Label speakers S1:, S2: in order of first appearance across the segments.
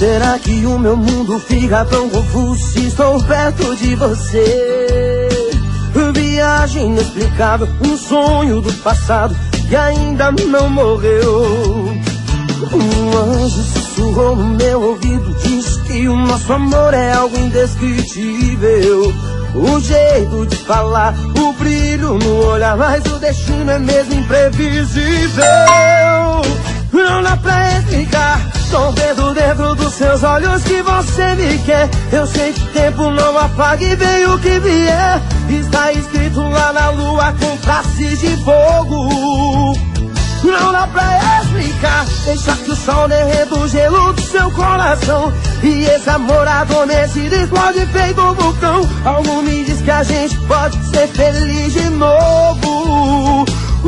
S1: será que o meu mundo fica tão confuso se estou perto de você? Viagem inexplicável, um sonho do passado que ainda não morreu. Um anjo sussurrou no meu ouvido, diz que o nosso amor é algo indescritível. O jeito de falar, o brilho no olhar, mas o destino é mesmo imprevisível. Não dá pra explicar, tô vendo dentro dos seus olhos que você me quer. Eu sei que o tempo não apaga e vem o que vier. Está escrito lá na lua com traços de fogo. Não dá pra explicar, deixa que o sol derreta o gelo do seu coração. E esse amor adormecido explode feito um vulcão. Algo me diz que a gente pode ser feliz de novo.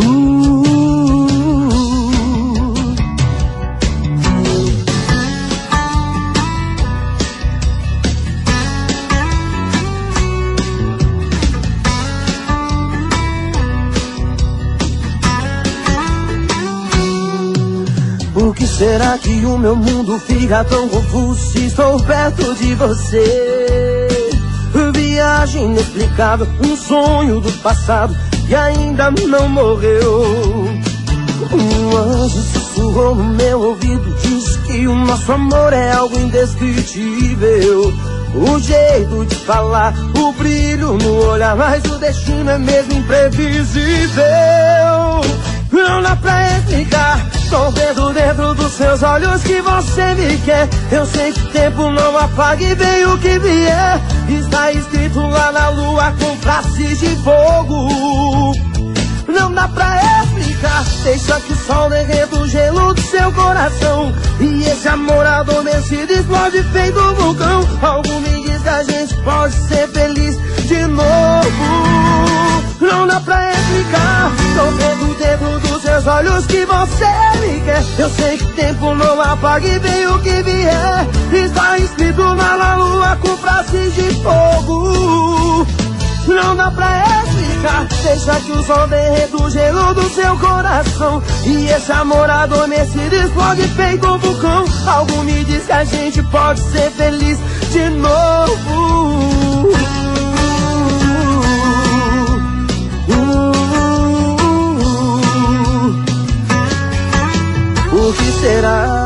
S1: Por que será que o meu mundo fica tão confuso se estou perto de você? Viagem inexplicável, um sonho do passado que ainda não morreu. Um anjo sussurrou no meu ouvido, diz que o nosso amor é algo indescritível. O jeito de falar, o brilho no olhar, mas o destino é mesmo imprevisível. Não dá pra explicar, tô vendo dentro dos seus olhos que você me quer. Eu sei que o tempo não apaga e vem o que vier. Está escrito lá na lua com traços de fogo. Não dá pra explicar, deixa que o sol derreta o gelo do seu coração. E esse amor adormecido explode feito um vulcão. Algo me diz que a gente pode ser feliz de novo. Não dá pra explicar, tô vendo dentro dos seus olhos que você me quer. Eu sei que o tempo não apaga e vem o que vier. Está escrito lá na lua com frases de fogo. Não dá pra explicar, deixa que o sol derreta o gelo do seu coração. E esse amor adormecido explode feito um vulcão. Algo me diz que a gente pode ser feliz de novo. O que será?